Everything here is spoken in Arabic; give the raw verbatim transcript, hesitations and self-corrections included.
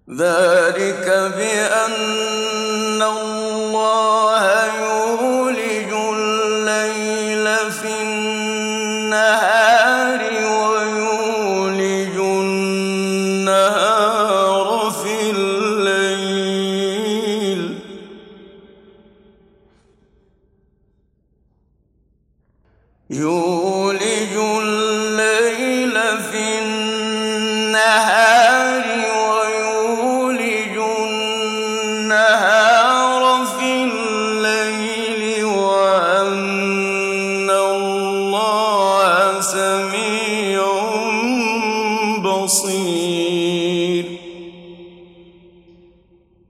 ذلك بأن الله يولج الليل في النهار ويولج النهار في الليل يولج